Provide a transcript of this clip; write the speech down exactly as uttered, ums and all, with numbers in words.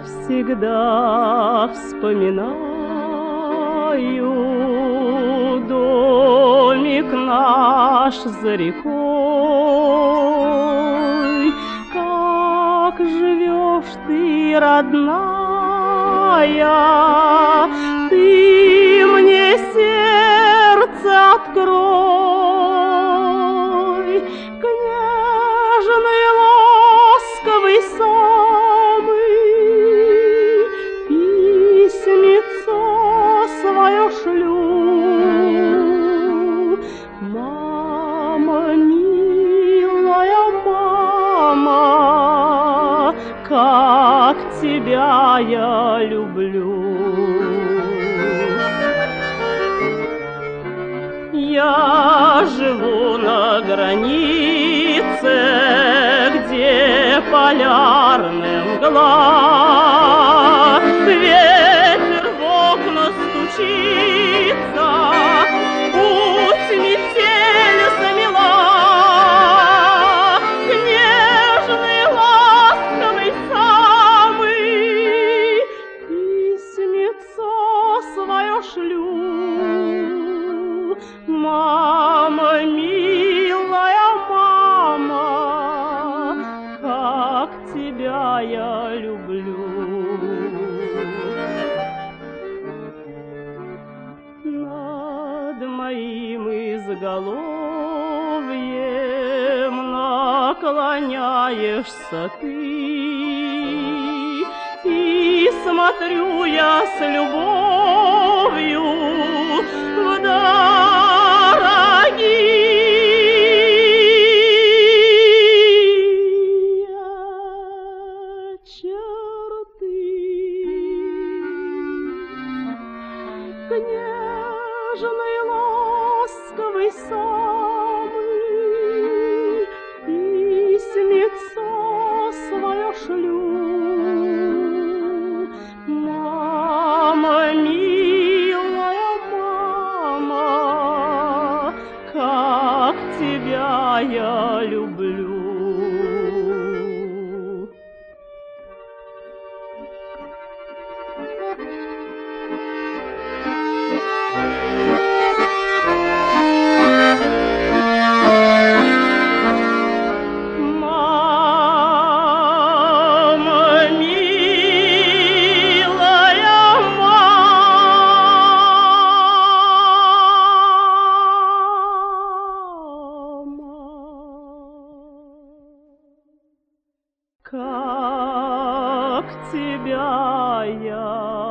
всегда вспоминаю домик наш за рекой. Как живешь ты, родная, ты мне сердце открой. Княжный ласковый самый письмецо свое шлю. Мама, милая мама, как тебя я люблю. Я живу на границе, где полярная мгла, ветер в окна стучится, путь метель замела. Нежный, ласковый самый письмецо свое шлю. Мама, милая мама, как тебя я люблю. Над моим изголовьем наклоняешься ты, и смотрю я с любовью вдаль. Княжный ласковый самый письмецо свое шлю. Мама, милая мама, как тебя я люблю. Как тебя я